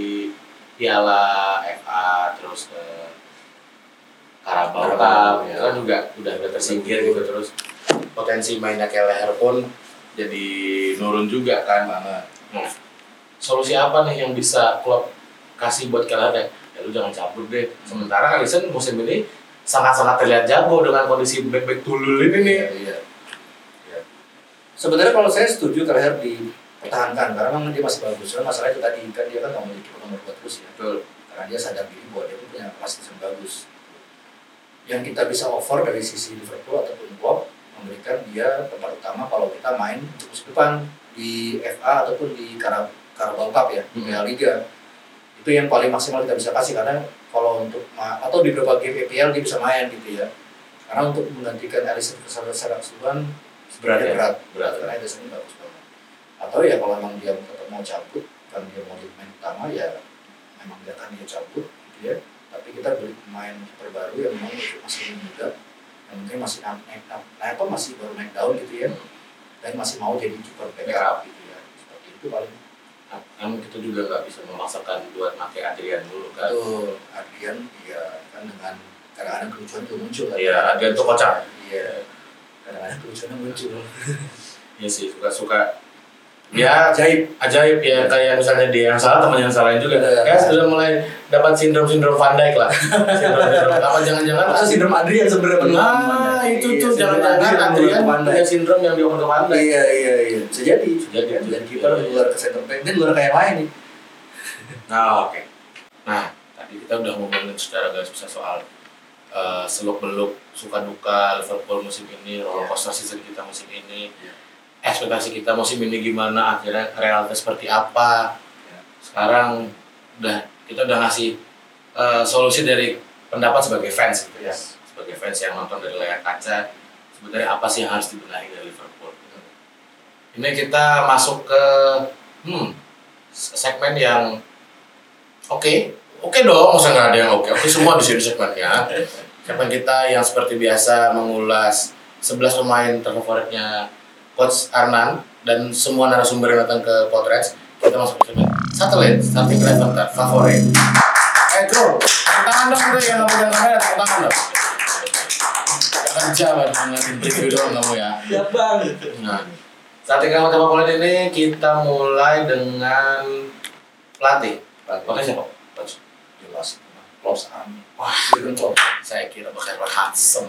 Piala F A terus ke Carabao Cup ya. Kan juga udah udah tersingkir gitu, terus potensi mainnya Kelleher pun jadi nurun juga kan. Nah, solusi apa nih yang bisa klub kasih buat Kelleher? Ya lu jangan cabut deh. Sementara Alisson musim ini sangat-sangat terlihat jago dengan kondisi back-back tulul ini nih. Iya. Iya. Sebenarnya kalau saya setuju Kelleher dipertahankan karena memang dia masih bagus. Karena masalah itu tadi kan dia kan nggak memiliki nomor dua terus ya. Betul. Karena dia sadar diri bahwa dia punya kapasitas yang bagus. Yang kita bisa offer dari sisi Liverpool ataupun Klopp memberikan dia tempat utama kalau kita main untuk musim depan di F A ataupun di Carab- Carabao Cup ya, di Piala Liga. Itu yang paling maksimal kita bisa kasih, karena kalau untuk ma- atau di beberapa game E P L dia bisa main gitu ya. Karena untuk menggantikan Alisson secara keseluruhan Berat ya? berat, Berat. karena Ederson ini bagus banget. Atau ya kalau memang dia tetap mau cabut, kan dia mau jadi main utama ya memang dia akan dia cabut gitu ya. Tapi kita beli pemain kiper baru yang memang masih muda, yang mungkin masih naik naik naik apa masih baru naik daun gitu ya, dan masih mau jadi kiper backup gitu ya. Seperti itu paling. Namun kita juga nggak bisa memaksakan buat pakai Adrian dulu kan. Betul, Adrian ya kan dengan kadang-kadang kelucuan itu muncul kan. Iya, Adrian tuh kocak. Iya, kadang-kadang kelucuannya muncul. Iya sih, suka-suka. Ya, Ajaib. ajaib ya, kayak misalnya dia yang salah, teman yang salahin juga. Iya. Kayak sudah mulai dapat sindrom-sindrom Van Dijk lah. Sindrom-sindrom apa jangan-jangan Atau sindrom Adrian sebenarnya penuh. Nah, itu Iya, tuh sindrom jangan-jangan Adrian Van Dijk. punya sindrom yang dioper ke Van Dijk. Iya iya iya, bisa jadi. Bisa jadi. Dan kiper luar ke center back, dan luar kayak lain nih. Nah, oke. Nah, tadi kita udah ngomongin secara garis besar soal uh, seluk-beluk, suka duka Liverpool musim ini, roller coaster season kita musim ini. Iya. Ekspektasi kita musim ini gimana, akhirnya realitas seperti apa. Iya. Sekarang udah kita udah ngasih uh, solusi dari pendapat sebagai fans gitu ya. Sebagai fans yang nonton dari layar kaca, sebenarnya apa sih yang harus dibenahi dari Liverpool. Ini kita masuk ke hmm, segmen yang oke, oke dong, masa nggak ada yang oke, oke semua di sini segmennya. Segmen kita yang seperti biasa mengulas sebelas pemain terfavoritnya Coach Arnan dan semua narasumber yang datang ke Potrets. Kita masuk ke segmen Satelit, starting eleven favorit. Eh bro, tepuk tangan dong bro yang nggak pegang kamera, tepuk tangan dong. Kerja banget ngeliatin preview doang kamu ya. Ya bang. Nah, starting eleven favorit ini kita mulai dengan pelatih. Oke siapa? Coach. Jelas. Klopp Amin. Wah, Jurgen Klopp. saya kira bakal Hudson.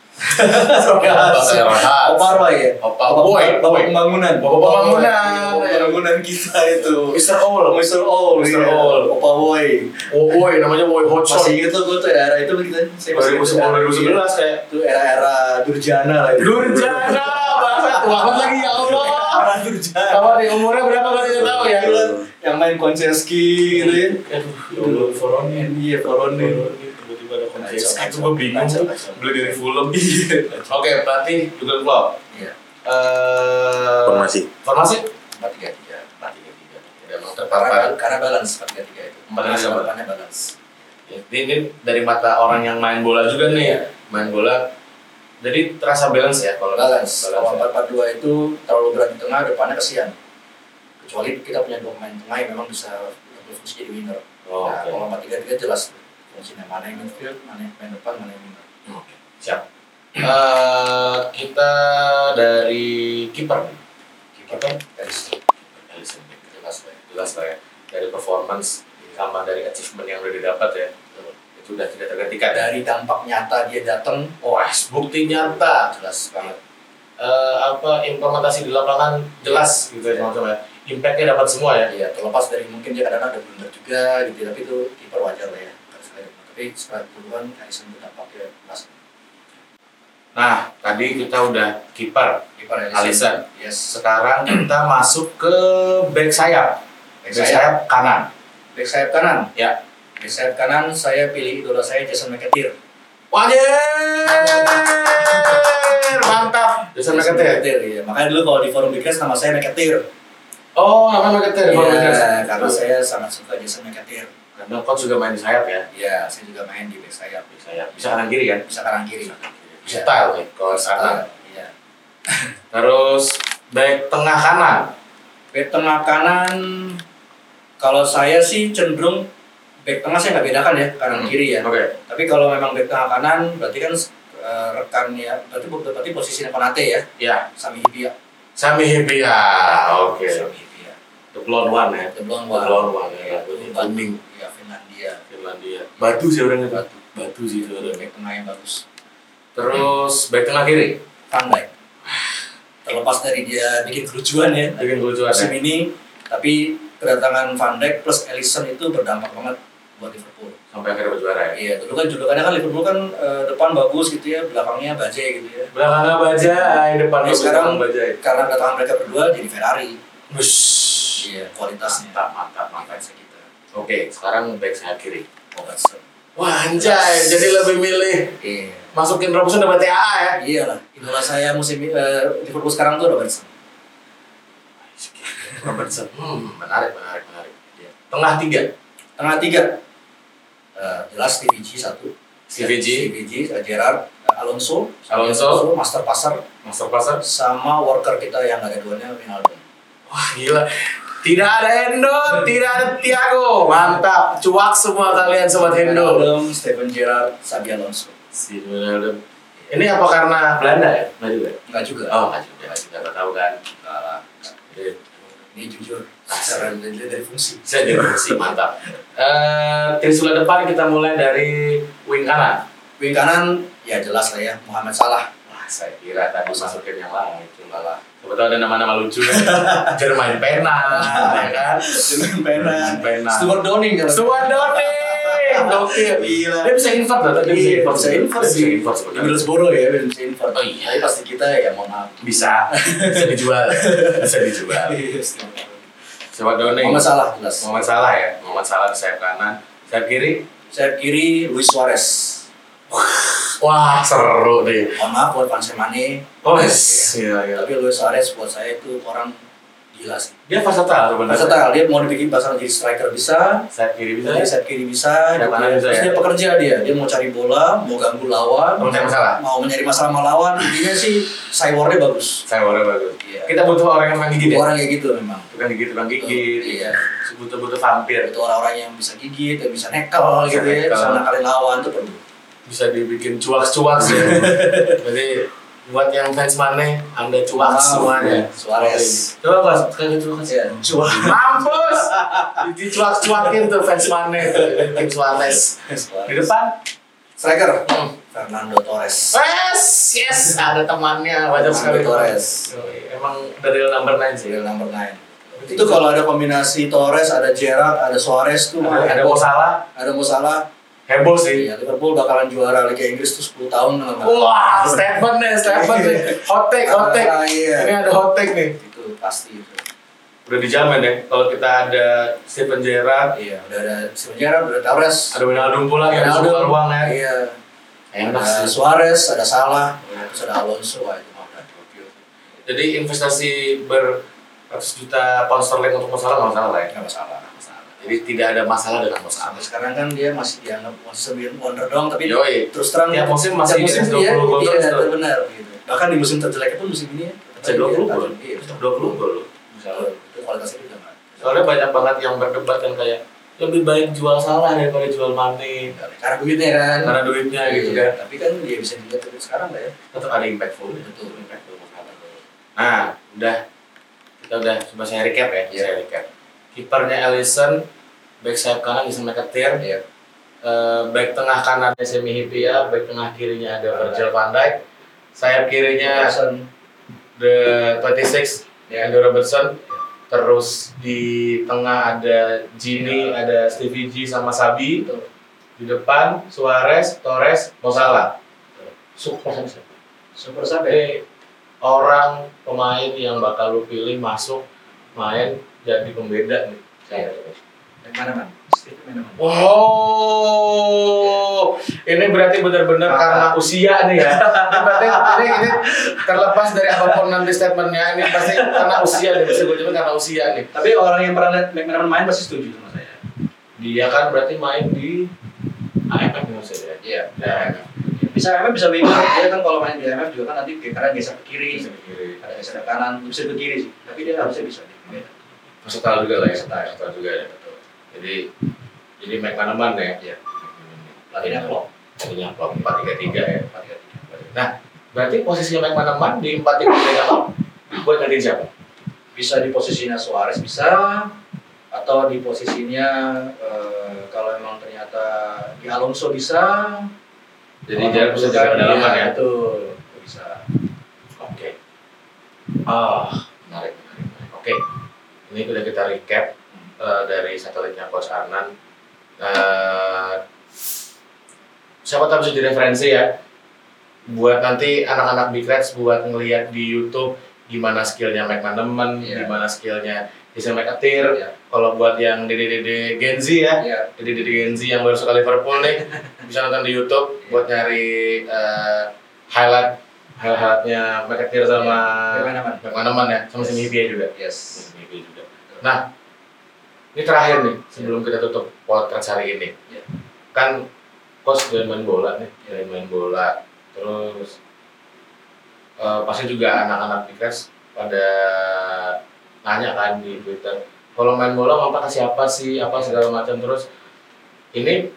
Bakal Opa Roy ya. Opa Boy, Bapak pembangunan. Bapak pembangunan. Bapak pembangunan kita itu. Mister Ol, Mister Ol. Mister iya. Ol. Opa Boy. Oh boy, namanya Boy Hotshot. Masih inget tuh gue tuh era itu gitu. Saya dua ribu sepuluh dua ribu sebelas kayak itu era-era Durjana lah itu. Durjana, bahasa tua banget lagi ya Allah. Era Durjana. Kamu di umurnya berapa kali tidak tahu ya? Yang main Konceski gitu ya. Aduh, ya Allah, Voronin. Iya, Voronin. Tiba-tiba ada kontes. Kacau, Itu gue bingung. kacau, kacau. Beli dari Fulham. Oke, pelatih Jurgen Klopp. Iya. Eh, Formasi. Formasi? empat tiga tiga. empat tiga tiga. Memang Karena, terpapar. karena balance empat tiga tiga itu. Empat tiga tiga. Depannya balance. Ini, ini dari mata orang yang main bola juga nih, Iya. main bola. Jadi terasa balance ya kalau Balance. Kalau ya. empat empat dua itu terlalu berat di tengah, depannya kesian. Kecuali kita punya dua pemain tengah yang memang bisa berfungsi jadi winger. Oh, Nah, oke. kalau empat tiga tiga jelas fungsinya, mana yang midfield, mana yang main depan, mana yang winger. Oke, siap. Eh, kita dari kiper. Kiper Guys, Alisson. jelas lah ya. Jelas lah ya. Dari performance sama dari achievement yang udah didapat ya. Itu udah tidak tergantikan. Dari dampak nyata dia datang, Wah, bukti nyata. jelas banget. Eh, apa implementasi di lapangan jelas gitu ya teman-teman ya. Impactnya dapat semua ya. Iya, terlepas dari mungkin dia kadang-kadang ada blunder juga gitu, tapi itu kiper wajar lah ya. Tapi setelah duluan Alisson itu dampaknya jelas. Nah, tadi kita udah kiper Kiper Alisson. Yes. Sekarang kita masuk ke back sayap. Back Back sayap. sayap kanan. Back sayap kanan. Ya. Back sayap kanan saya pilih idola saya Jason McAteer. Wajir! Mantap. Jason McAteer. Iya. Makanya dulu kalau di forum Bigres nama saya McAteer. Oh, namanya McAteer. Iya, karena saya sangat suka Jason McAteer. Karena coach juga main di sayap ya. Iya, saya juga main di back sayap. Di sayap. Bisa kanan kiri kan? Bisa kanan kiri. Bisa style nih kalau kanan. Iya. Terus back tengah kanan. Back tengah kanan, kalau saya sih cenderung back tengah saya nggak bedakan ya kanan Hmm. kiri ya. Oke. Tapi kalau memang back tengah kanan, berarti kan uh, rekannya, berarti berarti posisinya Konate ya, Ya. Sami Hyypiä. Sami Hyypiä. Oke. Sami Hyypiä. The blonde one ya. The blonde The one. blonde one ya. Kuning. Kuning. Ya, Finlandia. Finlandia. Batu sih orangnya. Batu. Batu sih itu orangnya. Back tengah yang bagus. Terus back tengah kiri. Van Dijk. Terlepas dari dia bikin kelucuan ya Bikin kelucuan musim ya. ini, tapi kedatangan Van Dijk plus Alisson itu berdampak banget buat Liverpool. Sampai akhirnya berjuara ya. Iya, dulu kan julukannya kan Liverpool kan uh, depan bagus gitu ya, belakangnya bajai gitu ya. Belakangnya bajai, depan Nah, sekarang bajai. karena kedatangan mereka berdua jadi Ferrari. Bus. Iya, kualitasnya. Mantap, mantap, mantap. Kita. Oke, sekarang back sayap kiri. Robertson. Wah anjay, jadi lebih milih Iya. masukin Robertson dapat T A A ya. Iya lah, idola saya musim uh, Liverpool sekarang tuh Robertson. Robertson. Hmm, menarik, menarik, menarik. Ya. Tengah tiga. Tengah tiga. Uh, jelas Stevie G satu. Stevie G. Stevie G, uh, Gerrard, uh, Alonso, Alonso. Master Passer, Master Passer. sama worker kita yang ada duanya Wijnaldum. Wah gila. Tidak ada Hendo, tidak ada Thiago. Mantap, cuak semua kalian sobat Hendo. Wijnaldum, Steven Gerrard, Xabi Alonso. Si Wijnaldum. Ini apa karena Belanda ya? Nggak juga. Enggak juga. Oh nggak juga, nggak juga. Nggak tahu kan. Enggak lah. Jadi, Ini jujur, secara dari, dari fungsi. saya jadi sih mantap. Eh, Trisula depan kita mulai dari wing kanan. Wing kanan, ya jelas lah ya, Mohamed Salah. Wah, saya kira tadi masukin yang lain. Enggak lah. Kebetulan ada nama-nama lucu ya. Jermain Pena, ya kan? Dengan Pena. Pena. Stuart Downing kalau Stuart Downing. Gokil. Gila. Dia bisa invert loh, dia bisa Iya, invert. bisa invert Dia sih. bisa invert Di sebenarnya. Middlesbrough ya, bisa invert. Oh iya. Tapi pasti kita ya mohon maaf. Bisa, bisa dijual, bisa dijual. Stuart Downing. Mohamed Salah jelas. Muhammad Salah ya, Muhammad Salah di sayap kanan, sayap kiri. Sayap kiri Luis Suarez. Wah seru deh. Mohon maaf buat fans Mane. Oh yes, iya iya. Tapi Luis Suarez buat saya itu orang gila sih. Dia versatile sebenarnya. Versatile, dia mau dibikin pasang jadi striker bisa, Sayap kiri bisa. Jadi sayap kiri bisa, Sayap kanan bisa terus ya? dia pekerja dia, dia mau cari bola, mau ganggu lawan, Mau cari masalah? mau mencari masalah sama lawan, intinya sih cybornya bagus. Saya warna bagus. Iya. Kita butuh orang yang main gigit ya. Orang kayak gitu memang. Tukang gigit, tukang gigit. Iya. Butuh-butuh vampir. Itu orang-orang yang bisa gigit, yang bisa nekel Bisa gitu ya, nekel. bisa nakalin lawan tuh perlu. Bisa dibikin cuak-cuak ya. Jadi buat yang fans Mane, Anda cuak Wow. semuanya. Suarez. Coba Mas, kayak gitu Mas. Iya, cuak. Mampus. Dicuak-cuakin tuh fans Mane tuh, tim Suarez. Di depan Striker Hmm. Fernando Torres. Yes, yes, ada temannya, wajar sekali Torres. Emang dari number nine sih. Serial number nine. Itu kalau ada kombinasi Torres, ada Gerrard, ada Suarez tuh mah Ada, ada heboh. Mo Salah, Ada Mo Salah. heboh sih. Iya, Liverpool bakalan juara Liga Inggris tuh sepuluh tahun nggak? Wah, statement nih, statement nih. Hot take, hot take. Ah, iya. Ini ada hot take nih. Itu pasti itu. Udah dijamin ya, kalau kita ada Steven Gerrard, Iya, udah ada Steven Gerrard, udah Torres, ada Wijnaldum pula yang Ronaldo, buka ruang ya. Iya. Enak Ada sih. Suarez, ada Salah, terus ada Alonso, wah itu mah udah gokil. Jadi investasi beratus juta pound sterling untuk masalah nggak masalah lah ya. Nggak masalah, nggak masalah. Jadi tidak ada masalah dengan masalah. Sampai sekarang kan dia masih dianggap masih sembilan wonder doang, tapi Yoi. terus terang Tiap musim masih tiap musim dua dia, puluh gol iya, terus tuh. benar gitu. Bahkan di musim terjeleknya pun musim ini ya. Bisa dua puluh gol. Iya, betul. dua puluh gol loh. Misalnya. Itu kualitasnya juga nggak. Soalnya banyak banget yang berdebat kan kayak lebih baik jual Salah daripada jual Mane Karena duitnya kan. karena duitnya gitu Iya, kan. Tapi kan dia bisa dilihat dari sekarang lah ya. Tetap ada impactful. Betul. Impactful masalah. Nah, udah kita udah coba saya recap ya. Iya. Saya recap. Kipernya Alisson, back sayap kanan Alisson McAteer, Iya. eh, back tengah kanan Semi Hyypiä, back tengah kirinya ada Virgil van Dijk, sayap kirinya Robertson. The dua puluh enam Andy Robertson, terus di tengah ada Gini, ada Stevie G sama Sabi, Betul. di depan Suarez, Torres, Mo Salah. Super sih. Super Sabe. Jadi orang pemain yang bakal lu pilih masuk main jadi pembeda nih. Iya. Yang mana man? Steve mana man? Wow, ini berarti benar-benar Ah. karena usia nih ya. Ini berarti ini, ini terlepas dari apapun nanti statementnya, ini pasti karena usia nih. Bisa gue jawab karena usia nih. Tapi orang yang pernah lihat McManaman main pasti setuju sama saya. Dia kan berarti main di A M F maksudnya. Iya. Ya, Bisa A M F bisa winger. Dia kan kalau main di A M F juga kan nanti karena geser ke kiri, bisa ke kiri. ada geser ke kanan, bisa ke kiri sih. Tapi dia harusnya bisa di beda. Versatile juga lah ya. Versatile. Versatile juga ya. Jadi jadi McManaman ya. Iya. Latihannya klop. Tadinya empat tiga tiga ya. empat tiga tiga. Nah, berarti posisinya McManaman di empat tiga tiga buat gantiin siapa? Bisa di posisinya Suarez bisa, atau di posisinya eh, kalau emang ternyata di Alonso bisa. Jadi jarak bisa jaga kedalaman ya. Betul, itu bisa. Oke. Ah, menarik, menarik, menarik. Oke. Ini udah kita recap eh, dari satelitnya Coach Arnan. Eh, siapa tahu bisa jadi referensi ya buat nanti anak-anak Big Reds buat ngelihat di YouTube gimana skillnya Mike Mandeman, Iya. gimana skillnya Jason McAteer. Iya. Kalau buat yang dede-dede Gen Z ya, Iya. dede-dede Gen Z yang baru suka Liverpool nih bisa nonton di YouTube buat nyari uh, highlight highlightnya McAteer sama Iya, Mike Mandeman ya, sama si Mihpie juga. Yes. Mihpie juga. Nah, ini terakhir nih sebelum kita tutup podcast hari ini. Iya. Kan coach udah main bola nih, udah main bola, terus uh, pasti juga anak-anak Big Reds pada nanya kan di Twitter, kalau main bola mau pakai siapa sih, apa segala macam. Terus ini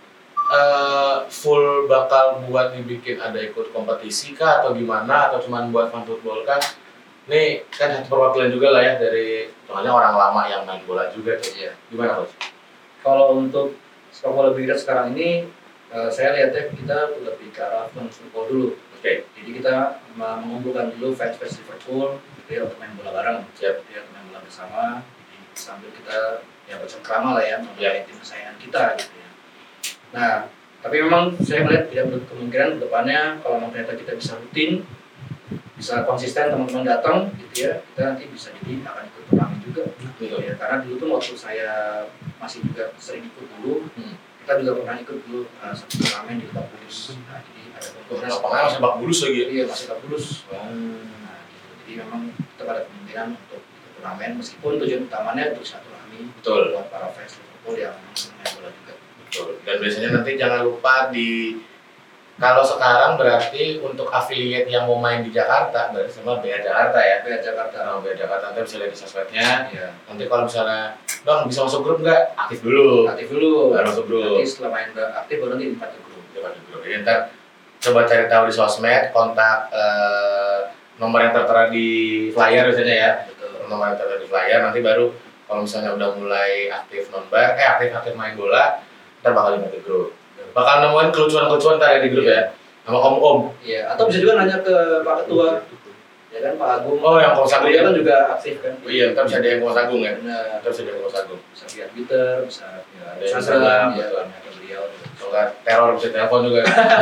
uh, full bakal buat dibikin ada ikut kompetisi kah atau gimana, atau cuman buat fun football kah? Ini kan satu perwakilan juga lah ya dari soalnya orang lama yang main bola juga. Iya. Gimana coach? Kalau untuk sepak bola Big Reds sekarang ini, uh, saya lihatnya kita lebih ke arah fun football dulu. Oke. Okay. Jadi kita mengumpulkan dulu fans-fans Liverpool, dia untuk main bola bareng, Siap. dia untuk main bola bersama. Jadi sambil kita ya bercengkrama lah ya mengenai tim kesayangan kita gitu ya. Nah, tapi memang saya melihat tidak menutup kemungkinan ke depannya kalau memang ternyata kita bisa rutin, bisa konsisten teman-teman datang gitu ya, kita nanti bisa jadi akan ikut turnamen juga gitu ya. Karena dulu tuh waktu saya masih juga sering ikut dulu, hmm. kita juga pernah ikut dulu uh, satu turnamen di Lebak Bulus. Nah, jadi ada konkursi. Lapangan masih Lebak Bulus lagi? Iya, masih Lebak Bulus. Hmm. Nah, gitu. Jadi memang kita ada kemungkinan untuk ikut turnamen, meskipun tujuan utamanya untuk silaturahmi. Betul. Buat para fans Liverpool yang senang main bola juga. Betul. Dan biasanya nanti jangan lupa di kalau sekarang berarti untuk affiliate yang mau main di Jakarta berarti sama B R Jakarta ya. B R Jakarta. Nah, B R Jakarta nanti bisa lihat di sosmednya. Iya. Nanti kalau misalnya, dong bisa masuk grup nggak? Aktif dulu. Aktif dulu. Baru masuk grup. Nanti setelah main aktif baru nanti empat grup. Coba di grup. Jadi ntar coba cari tahu di sosmed, kontak eh, nomor yang tertera di flyer biasanya ya. Betul. Nomor yang tertera di flyer nanti baru kalau misalnya udah mulai aktif nonbar, eh aktif aktif main bola, ntar bakal dimasukin grup. Bakal nemuin kelucuan-kelucuan tadi di grup ya, sama om-om. Iya, atau bisa juga nanya ke Pak Ketua, ya kan Pak Agung. Oh, yang Kompas Agung dia kan juga aktif kan. Oh iya, ntar bisa dia yang Kompas Agung ya. Benar. Ntar bisa dia yang Kompas Agung. Bisa via Twitter, bisa via Ada Instagram, Instagram, ya betul. nanya ke beliau. Soalnya teror bisa telepon juga.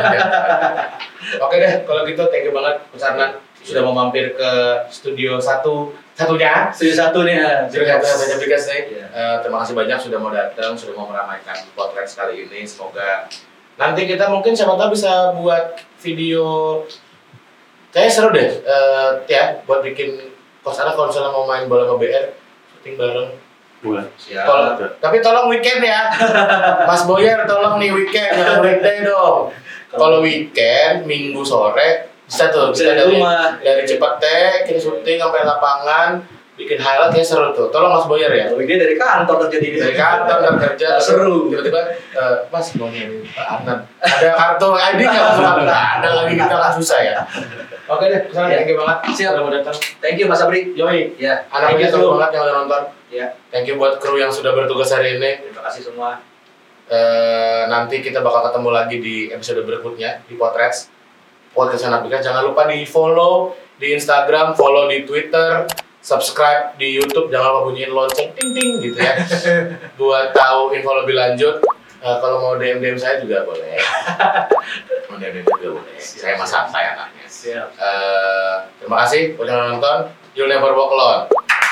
Oke deh, kalau gitu thank you banget Coach Arnan sudah mau mampir ke studio satu satunya. Studio satu nih ya. Studio satu banyak Big Reds nih. Iya. Eh, terima kasih banyak sudah mau datang, sudah mau meramaikan podcast kali ini. Semoga nanti kita mungkin siapa tahu bisa buat video. Kayaknya seru deh, eh, ya buat bikin Coach Arnan kalau misalnya mau main bola sama B R, syuting bareng. Bulan. Siap. Tolong, tapi tolong weekend ya, Mas Boyer tolong nih weekend, jangan weekday dong. Kalau weekend, Minggu sore bisa tuh, Bisa kita di dari, rumah. dari Cipete, kita syuting sampai lapangan, bikin highlight ya seru tuh. Tolong Mas Boyer ya. Kalau dia dari kantor terjadi di Dari kantor dan kerja Nah, seru. tiba-tiba eh, Mas mau nih Pak Arnan ada kartu I D nggak masuk nggak ada lagi kita kan susah ya. Oke deh, kesana Ya. thank you banget. Siap. Udah mau datang. Thank you Mas Abri. Yoi, Ya. anaknya Thank you seru semua. banget yang udah nonton. Ya. Thank you buat kru yang sudah bertugas hari ini. Terima kasih semua. Eh, nanti kita bakal ketemu lagi di episode berikutnya di Potrets Podcast Anak Big Reds. Jangan lupa di follow di Instagram, follow di Twitter, subscribe di YouTube, jangan lupa bunyiin lonceng ting ting gitu ya buat tahu info lebih lanjut. Eh, kalau mau D M D M saya juga boleh. Mau D M D M juga boleh. Saya mas santai anaknya. Siap. Eh, terima kasih buat yang nonton. You'll never walk alone.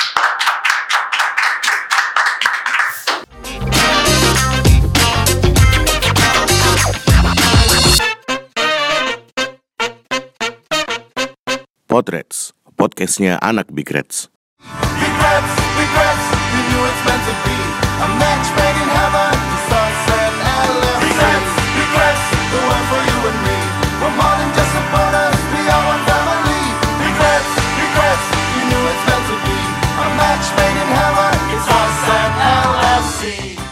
Potrets, podcastnya anak Big Reds. Regrets, regrets, you knew it's meant to be a match made in heaven, sunset and left. Regrets, regrets, the one for you and me. We're more than just a bonus, we are one family. Regrets, regrets, you knew it's meant to be a match made in heaven, it's sunset L F C.